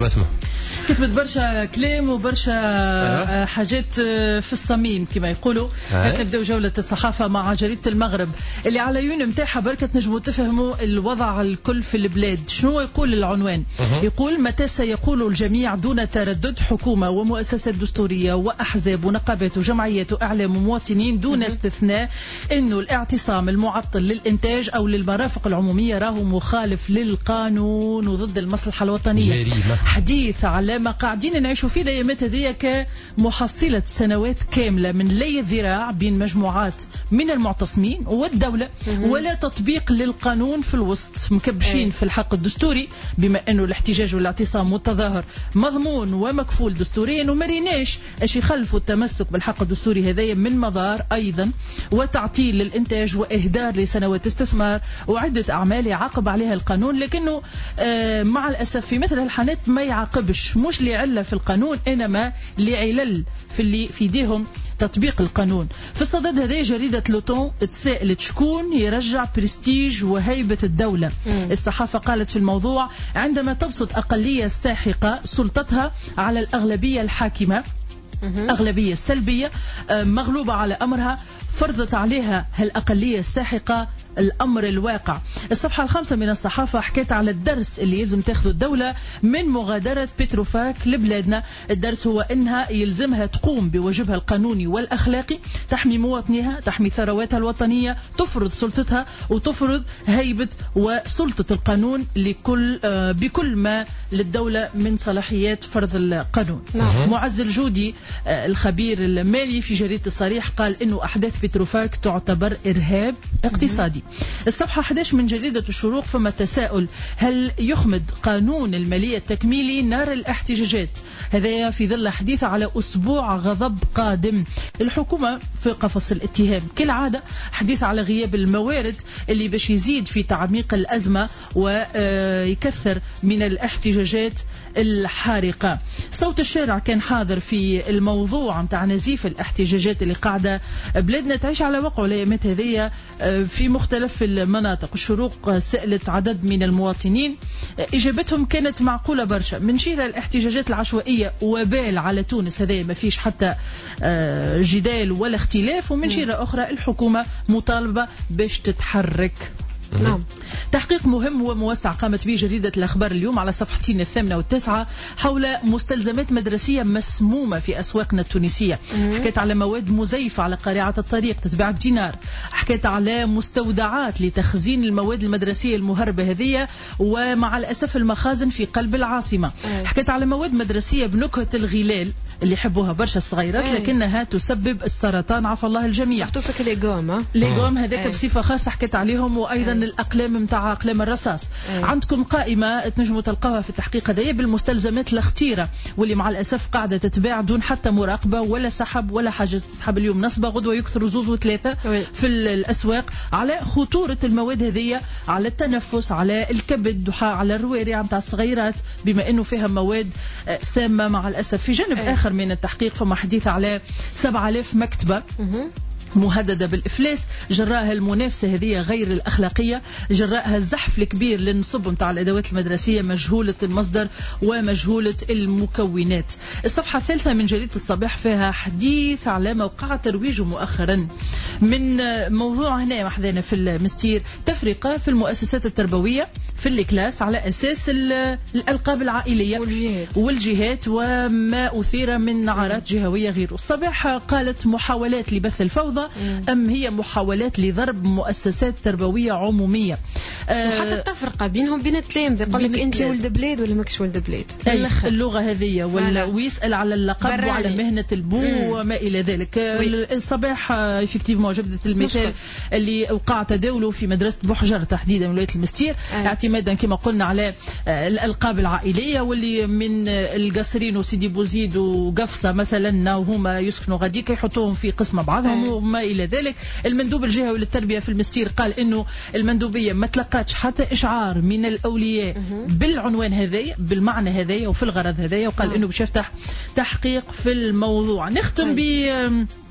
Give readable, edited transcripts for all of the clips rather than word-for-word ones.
واسمع كتبت برشا كلام وبرشا حاجات في الصميم كما يقولوا. نبداو جولة الصحافة مع جريدة المغرب اللي على عيون متاحة بركة نجموا تفهموا الوضع الكل في البلاد. شنو يقول العنوان؟ يقول متى سيقول الجميع دون تردد حكومة ومؤسسات دستورية وأحزاب ونقابات وجمعيات وإعلام ومواطنين دون استثناء إنه الاعتصام المعطل للإنتاج أو للمرافق العمومية راهو مخالف للقانون وضد المصلحة الوطنية. جريمة. حديث على ما قاعدين نعيشوا فيه الايامات هذيا كمحصله سنوات كامله من لي الذراع بين مجموعات من المعتصمين والدوله ولا تطبيق للقانون في الوسط، مكبشين في الحق الدستوري بما انه الاحتجاج والاعتصام والتظاهر مضمون ومكفول دستوريا ومريناش اش يخلفوا التمسك بالحق الدستوري هذايا من مضار ايضا وتعطيل للانتاج واهدار لسنوات استثمار وعده اعمال يعاقب عليها القانون. لكنه مع الاسف في مثل الحالات ما يعاقبش، مش لعلة في القانون إنما لعلل في اللي في يديهم تطبيق القانون. في الصدد هذه جريدة لوتون تسائلت شكون يرجع برستيج وهيبة الدولة. الصحافة قالت في الموضوع عندما تبسط أقلية ساحقة سلطتها على الأغلبية الحاكمة أغلبية سلبية مغلوبة على أمرها فرضت عليها هالأقلية الساحقة الأمر الواقع. الصفحة 5 من الصحافة حكيت على الدرس اللي يلزم تاخذ الدولة من مغادرة بتروفاك لبلادنا. الدرس هو أنها يلزمها تقوم بواجبها القانوني والأخلاقي، تحمي مواطنيها، تحمي ثرواتها الوطنية، تفرض سلطتها وتفرض هيبة وسلطة القانون بكل ما للدولة من صلاحيات فرض القانون. معز الجودي الخبير المالي في جريدة الصريح قال إنه أحداث بتروفاك تعتبر إرهاب اقتصادي. الصفحة 11 من جريدة الشروق فما تساؤل هل يخمد قانون المالية التكميلي نار الاحتجاجات؟ هذا في ظل حديث على أسبوع غضب قادم. الحكومة في قفص الاتهام كالعادة، حديث على غياب الموارد اللي باش يزيد في تعميق الأزمة ويكثر من الاحتجاجات الحارقة. صوت الشارع كان حاضر في الموضوع متاع نزيف الاحتجاجات اللي قاعدة بلادنا تعيش على وقع الايامات هذية في مختلف المناطق. الشروق سألت عدد من المواطنين، إجابتهم كانت معقولة برشا. من شيرة الاحتجاجات العشوائية وبال على تونس هذا ما فيش حتى جدال ولا اختلاف، ومن شيرة أخرى الحكومة مطالبة باش تتحرك. نعم. تحقيق مهم وموسع قامت به جريدة الأخبار اليوم على صفحتين 8 و9 حول مستلزمات مدرسية مسمومة في أسواقنا التونسية. حكيت على مواد مزيفة على قارعة الطريق تتباع بدينار. حكيت على مستودعات لتخزين المواد المدرسية المهربة هذه ومع الأسف المخازن في قلب العاصمة. حكيت على مواد مدرسية بنكهة الغلال اللي يحبوها برشا الصغيرات لكنها تسبب السرطان عفى الله الجميع. شفتوك ليغوم هذاك بصفة خاصة حكيت عليهم، وأيضا الأقلام متاع أقلام الرصاص. عندكم قائمة تنجموا تلقاها في التحقيق هذايا بالمستلزمات الخطيرة واللي مع الأسف قاعدة تتباع دون حتى مراقبة ولا سحب ولا حاجة. تسحب اليوم نصبة غدوة يكثروا زوز وثلاثة في الأسواق على خطورة المواد هذية على التنفس، على الكبد، على الروارع متاع الصغيرات بما أنه فيها مواد سامة مع الأسف. في جانب آخر من التحقيق فما حديث على 7000 مكتبة مهددة بالإفلاس جراءها المنافسة هذه غير الأخلاقية، جراءها الزحف الكبير للنصب متاع الأدوات المدرسية مجهولة المصدر ومجهولة المكونات. الصفحة 3 من جريدة الصباح فيها حديث على موقع ترويج مؤخرا من موضوع هنا محذنا في المستير تفرقة في المؤسسات التربوية في الكلاس على أساس الألقاب العائلية والجهات وما أثير من نعرات جهوية غيره. الصباح قالت محاولات لبث الفوضى أم هي محاولات لضرب مؤسسات تربوية عمومية. وحتى التفرقة بينهم بين التلامذة يقول لك أنت ولد بلاد ولا ماكش ولد بلاد. اللغة هذه ويسأل على اللقب وعلى مهنة البو وما إلى ذلك. الصباح effectivement جبدت المثال اللي وقع تداوله في مدرسة بوحجر تحديدا ولاية المستير اعتمادا كما قلنا على الألقاب العائلية واللي من القصرين وسيدي بوزيد وقفصة مثلا وهما يسكنوا غاديك يحطوهم في قسم بعضهم وما إلى ذلك. المندوب الجهوي للتربية في المستير قال إنه المندوبية ما تلقاتش حتى إشعار من الأولياء بالعنوان هذايا بالمعنى هذايا وفي الغرض هذايا، وقال إنه باش يفتح تحقيق في الموضوع. نختم ب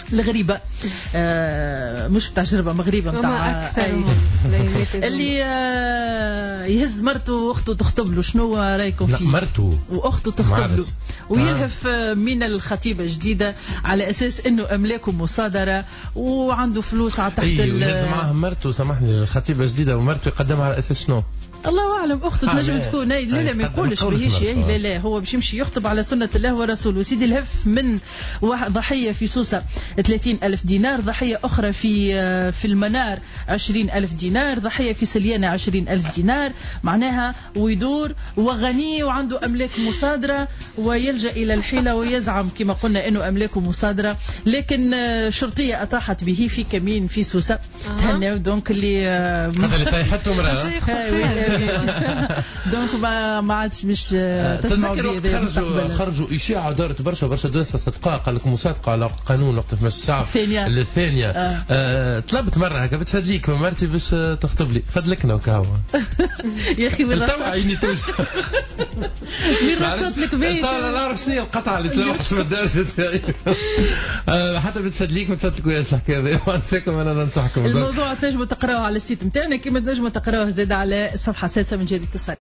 الغريبة مش تجربة مغربة نتاع اللي يهز مرته واخته تخطب له. شنو رايكم فيه؟ مرته واخته تخطب له ويلهف من الخطيبة جديدة على اساس انه املاكه مصادرة وعنده فلوس على تحت يهز معاه مرته. سامحني، الخطيبة جديدة ومرته يقدمها على اساس شنو؟ الله اعلم. اخته تنجم تكون لا ما يقولش بهيش. لا هو باش يمشي يخطب على سنه الله ورسوله. سيدي الهف من ضحيه في سوسه 30,000 دينار، ضحيه اخرى في المنار 20,000 دينار، ضحيه في سليانه 20,000 دينار. معناها ويدور وغني وعنده املاك مصادره ويلجا الى الحيله ويزعم كما قلنا انه املاكه مصادره، لكن شرطيه اطاحت به في كمين في سوسه. تهناو دونك اللي هذا اللي طايحته مراه دونك ما عادش باش تسمعوا بيه. خرجوا إشاعة دارت برشا دوسة صدقاء، قال لك مصادقة على قانون وقت في الساعة الثانية. طلبت مرة هكا بتفدليك مرتي باش تخطب لي، فدلكنا وكهو يا أخي وين رصدت عيني توش وين رصدت لك بيت. لا نعرف شنو هي القطعة اللي تلوحت في الدرجة حتى بتفدليك ما تفدلك وياش الحكاية هذه. وانساكم أنا ننصحكم الموضوع تنجموا تقراوه على السيت نتاعنا، كما تنجموا تقراوه زاد على الصفحة 6 من جريدة الصحة.